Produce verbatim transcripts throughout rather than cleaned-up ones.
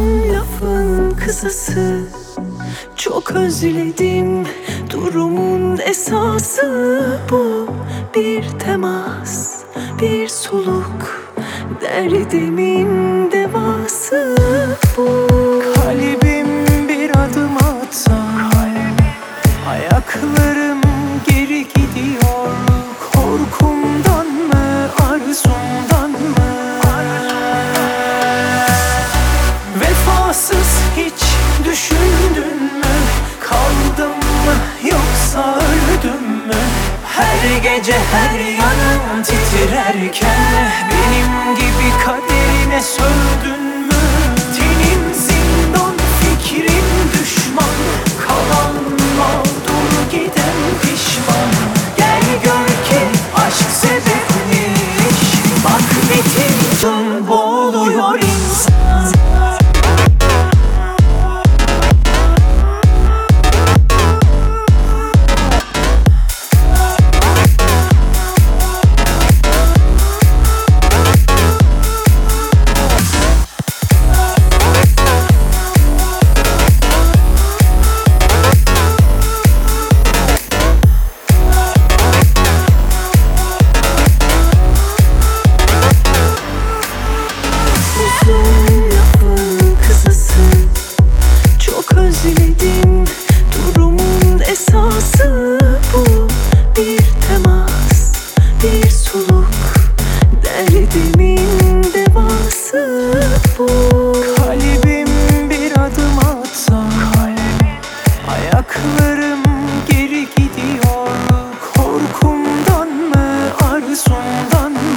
Uzun lafın kısası, çok özledim. Durumun esası bu. Bir temas, bir soluk, derdimin devası bu. Kalbim bir adım atsa, ayaklarım geri gidiyor. Korkumdan mı, arzumdan mı? Vefasız hiç düşündün mü? Kaldım mı yoksa öldüm mü? Her gece her yanım titrerken benim gibi kaderine sövdün mü? Tenim zindan, fikrim düşman, kalan mağdur giden pişman. Gel gör ki aşk sebepmiş, bak bitirdim boğuluyor insan. Uzun lafın kısası, çok özledim. Durumun esası bu. Bir temas, bir soluk, derdimin devası bu. Kalbim bir adım atsa, ayaklarım geri gidiyor. Korkumdan mı, arzumdan mı?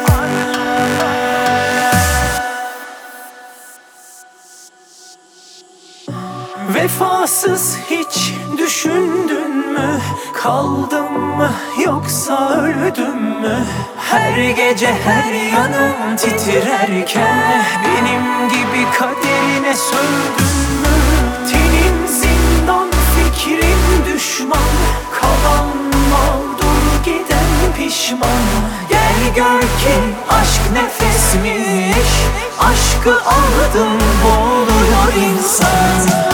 Vefasız hiç düşündün mü? Kaldım mı yoksa öldüm mü? Her gece her yanım titrerken benim gibi kaderine sövdün mü? Tenim zindan, fikrim düşman, kalan mağdur giden pişman. Gel gör ki aşk nefesmiş, aşkı aldım boğuluyor insan.